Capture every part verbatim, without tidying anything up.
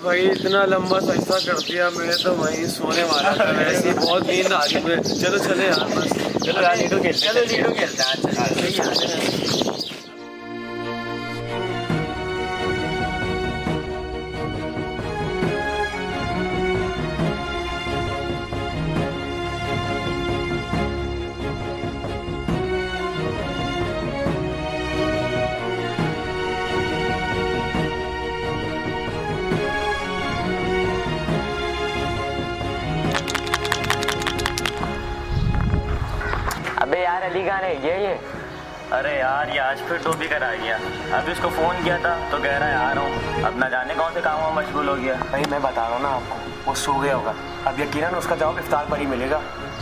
भाई इतना लंबा सजदा कर दिया, मैं तो वहीं सोने वाला था, वैसे ही बहुत नींद आ रही मुझे। चलो चले यार, बस चलो यार लीडो खेलते हैं। चलो लीडो खेलते हैं। अबे यार अली कहाँ है? ये ये अरे यार ये आज फिर टोपी कर आ गया। अभी उसको फ़ोन किया था तो कह रहा है आ रहा हूँ, अब ना जाने कौन से कामों में मशगूल हो गया। भाई मैं बता रहा हूँ ना आपको, वो सो गया होगा। अब यकीनन उसका जवाब इफ्तार पर ही मिलेगा।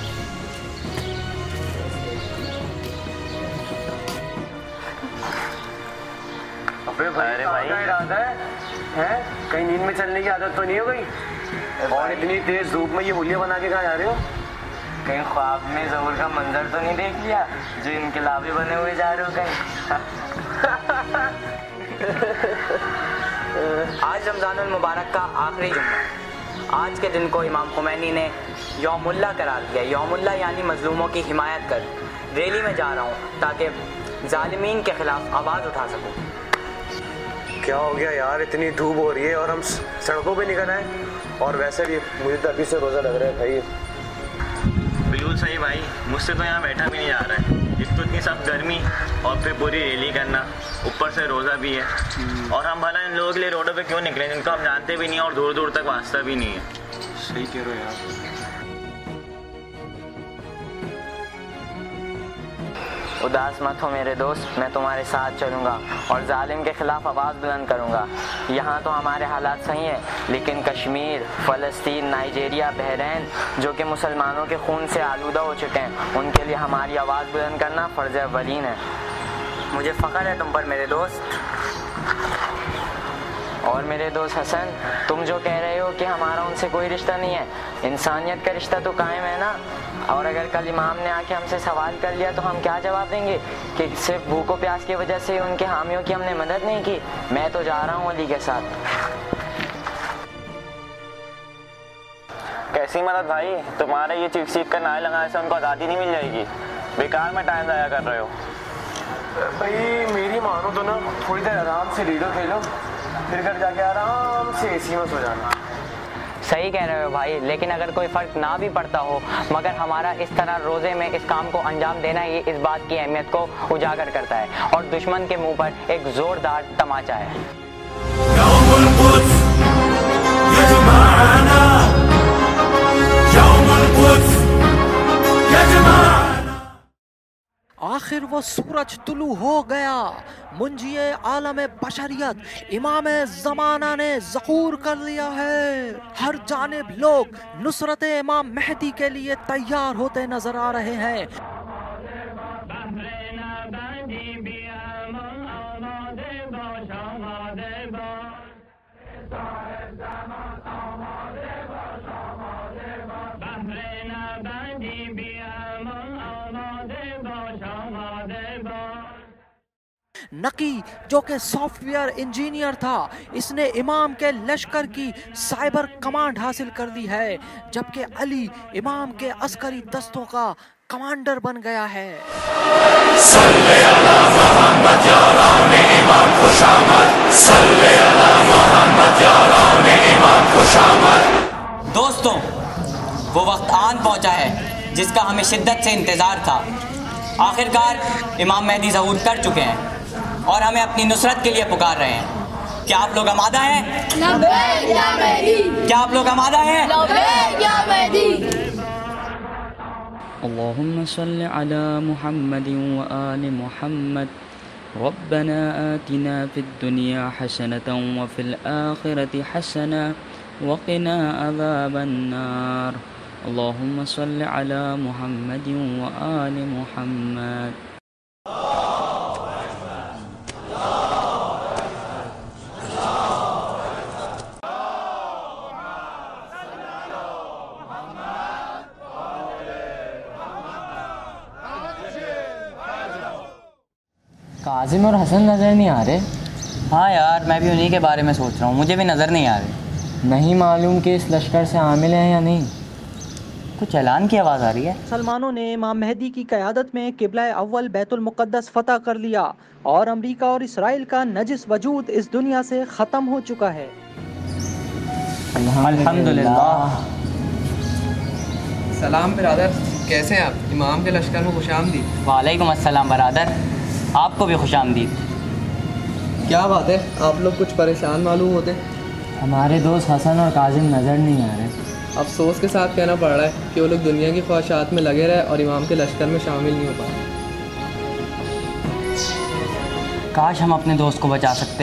अबे भाई, अरे भाई क्या इरादा है? हैं? कहीं नींद में चलने की आदत तो नहीं हो गई? और इतनी तेज धूप में ये हुलिया बना के कहाँ जा रहे हो? कहीं ख्वाब में ज़हूर का मंजर तो नहीं देख लिया जो इनकलाबी बने हुए जा रहे हो कहीं? आज रमज़ानुल मुबारक का आखिरी जुम्मा। आज के दिन को इमाम खुमैनी ने यौमुल्लाह करार दिया। यौमुल्लाह यानी मजलूमों की हिमायत कर। रैली में जा रहा हूँ ताकि जालिमीन के खिलाफ आवाज़ उठा सकूँ। क्या हो गया यार, इतनी धूप हो रही है और हम सड़कों पे निकल आए। और वैसे भी मुझे तो अभी से रोज़ा लग रहा है भाई। बिल्कुल सही भाई, मुझसे तो यहाँ बैठा भी नहीं जा रहा है। एक तो इतनी सब गर्मी और फिर पूरी रैली करना, ऊपर से रोज़ा भी है। और हम भला इन लोगों के लिए रोडों पे क्यों निकले जिनको हम जानते भी नहीं और दूर दूर तक वास्ता भी नहीं है। सही कह रहे हो यार। उदास मत हो मेरे दोस्त, मैं तुम्हारे साथ चलूँगा और जालिम के ख़िलाफ़ आवाज़ बुलंद करूँगा। यहाँ तो हमारे हालात सही हैं, लेकिन कश्मीर, फ़लस्तीन, नाइजीरिया, बहरीन जो कि मुसलमानों के खून से आलूदा हो चुके हैं, उनके लिए हमारी आवाज़ बुलंद करना फ़र्ज़ अव्वलीन है। मुझे फ़ख्र है तुम पर मेरे दोस्त। और मेरे दोस्त हसन, तुम जो कह रहे हो कि हमारा उनसे कोई रिश्ता नहीं है, इंसानियत का रिश्ता तो कायम है ना। और अगर कल इमाम ने आके हमसे सवाल कर लिया तो हम क्या जवाब देंगे कि सिर्फ भूख और प्यास की वजह से उनके हामियों की हमने मदद नहीं की? मैं तो जा रहा हूँ अली के साथ। कैसी मदद भाई? तुम्हारे ये चीख चीख कर नारे लगाने से उनको आज़ादी नहीं मिल जाएगी। बेकार में टाइम ज़ाया कर रहे हो। भाई मेरी मानो तो ना, थोड़ी देर आराम से लीडो खेलो, फिर घर जाके आराम से एसी में सो जाना। सही कह रहे हो भाई, लेकिन अगर कोई फ़र्क ना भी पड़ता हो, मगर हमारा इस तरह रोज़े में इस काम को अंजाम देना ये इस बात की अहमियत को उजागर करता है और दुश्मन के मुंह पर एक ज़ोरदार तमाचा है। आखिर वो सूरज तुलू हो गया। मुंजिए आलम बशरियत इमाम ज़माना ने ज़हूर कर लिया है। हर जानिब लोग नुसरत इमाम मेहदी के लिए तैयार होते नजर आ रहे हैं। नकी जो कि सॉफ्टवेयर इंजीनियर था, इसने इमाम के लश्कर की साइबर कमांड हासिल कर ली है, जबकि अली इमाम के अस्करी दस्तों का कमांडर बन गया है। सल्ले अला मोहम्मद या राने इमाम खुशामद, सल्ले अला मोहम्मद या राने इमाम खुशामद। दोस्तों, वो वक्त आन पहुंचा है जिसका हमें शिद्दत से इंतजार था। आखिरकार इमाम मेहदी ज़हूर कर चुके हैं और हमें अपनी नुसरत के लिए पुकार रहे हैं। क्या आप लोग आमादा हैं? लब्बैक या मेहदी। क्या आप लोग आमादा हैं? लब्बैक या मेहदी। अल्लाहुम्मा सल्लि अला मुहम्मदिन व आलि मुहम्मद। रब्बना आतिना फिद दुनिया हसनतन व फिल आखिरति हसना व क़िना अज़ाबन नार। अल्लाहुम्मा सल्लि अला मुहम्मदिन व आलि मुहम्मद। काजिम और हसन नज़र नहीं आ रहे। हाँ यार, मैं भी उन्हीं के बारे में सोच रहा हूँ, मुझे भी नज़र नहीं आ रहे। नहीं मालूम कि इस लश्कर से आमिल हैं या नहीं। कुछ ऐलान की आवाज़ आ रही है। मुसलमानों ने इमाम मेहदी की क़यादत में किबला अव्वल बैतुल मुक़द्दस फ़तह कर लिया और अमेरिका और इसराइल का नजिस वजूद इस दुनिया से ख़त्म हो चुका है। अल्हम्दुलिल्लाह। सलाम बिरादर, कैसे हैं आप? इमाम के लश्कर में खुशामदीद। वालेकुम अस्सलाम बरादर, आपको भी खुशामदीद। क्या बात है, आप लोग कुछ परेशान मालूम होते? हमारे दोस्त हसन और काजिम नज़र नहीं आ रहे। अफसोस के साथ कहना पड़ रहा है कि वो लोग दुनिया की ख्वाहिशात में लगे रहे और इमाम के लश्कर में शामिल नहीं हो पाए। काश हम अपने दोस्त को बचा सकते।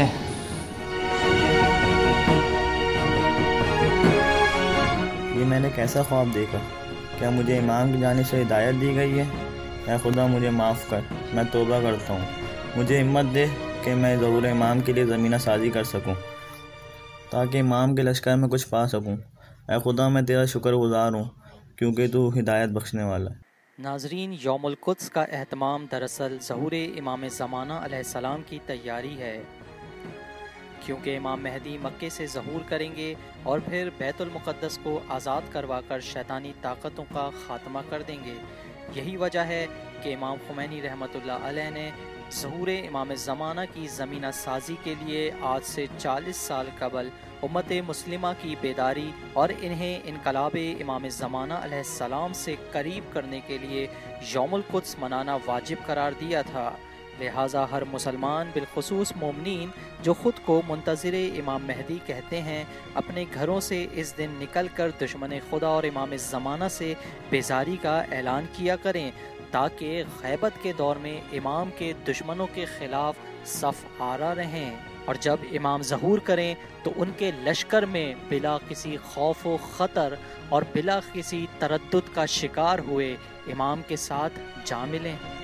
ये मैंने कैसा ख्वाब देखा? क्या मुझे इमाम की जानिब से हिदायत दी गई है? या खुदा मुझे माफ़ कर, मैं तौबा करता हूँ। मुझे हिम्मत दे कि मैं ज़हूर इमाम के लिए ज़मीना साजी कर सकूँ, ताकि इमाम के लश्कर में कुछ पा सकूँ। ऐ खुदा, मैं तेरा शुक्रगुज़ार हूँ क्योंकि तू हिदायत बख्शने वाला है। नाजरीन, यौमुल कुद्स का एहतमाम दरअसल ज़हूर इमाम ज़माना अलैहिस्सलाम की तैयारी है, क्योंकि इमाम मेहदी मक्के से ज़हूर करेंगे और फिर बैतुल मुक़द्दस को आज़ाद करवा कर शैतानी ताकतों का ख़ात्मा कर देंगे। यही वजह है कि इमाम खुमैनी रहमतुल्लाह अलैह ने ज़हूर इमाम ज़माना की ज़मीना साजी के लिए आज से चालीस साल कबल उम्मत मुस्लिमा की बेदारी और इन्हें इनकलाब इमाम ज़माना अलैहिस्सलाम से करीब करने के लिए यौमुल कुद्स मनाना वाजिब करार दिया था। लिहाजा हर मुसलमान बिलखुसूस मोमिनीन जो ख़ुद को मुंतज़िर इमाम मेहदी कहते हैं, अपने घरों से इस दिन निकल कर दुश्मन खुदा और इमाम ज़माना से बेजारी का ऐलान किया करें, ताकि ग़ैबत के दौर में इमाम के दुश्मनों के ख़िलाफ़ सफ़ आरा रहें। और जब इमाम ज़हूर करें तो उनके लश्कर में बिला किसी खौफ व ख़तर और बिला किसी तरद्दुद का शिकार हुए इमाम के साथ जा मिलें।